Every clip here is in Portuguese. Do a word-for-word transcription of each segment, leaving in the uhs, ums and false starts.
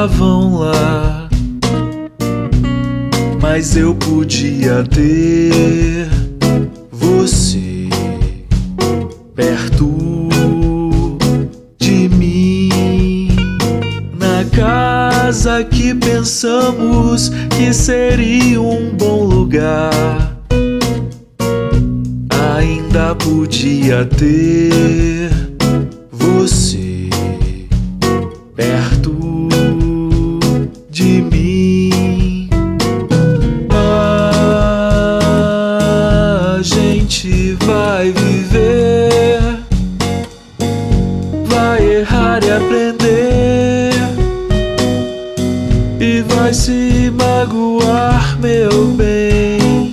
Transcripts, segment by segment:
estavam lá, mas eu podia ter você perto de mim, na casa que pensamos que seria um bom lugar. Ainda podia ter você perto de mim. A gente vai viver, vai errar e aprender, e vai se magoar, meu bem.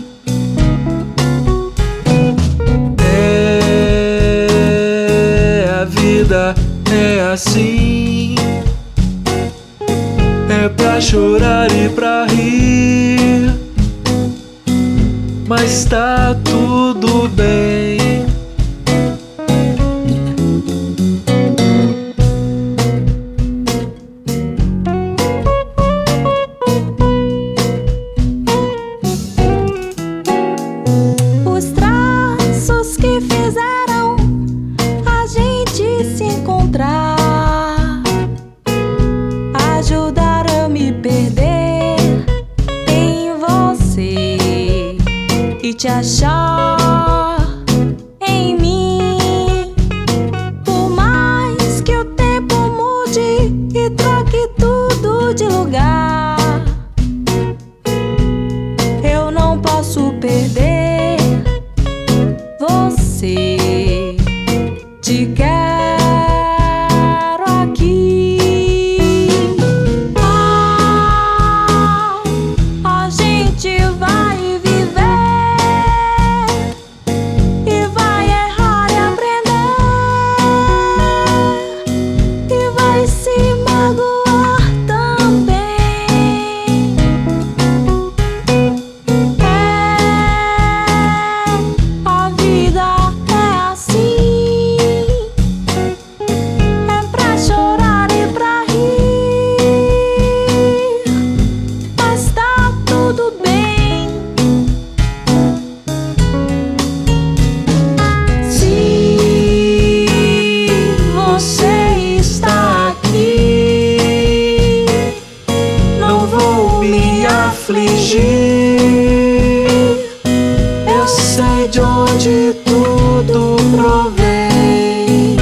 É assim, é pra chorar e pra rir, mas tá tudo bem. Os traços que fizeram a gente se encontrar ajudaram a me perder em você e te achar em mim. Por mais que o tempo mude e troque tudo de lugar, eu não posso perder você. Te quero aqui. Ah, a gente vai viver e vai errar e aprender, e vai se magoar também. É, a vida é assim, é pra chorar e pra rir, mas tá tudo bem. Se você está aqui, não vou me afligir. Eu sei de onde tudo provém,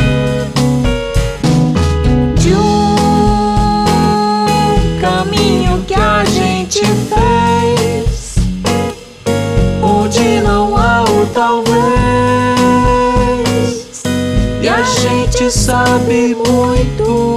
de um caminho que a gente fez, onde não há o talvez, e a gente sabe muito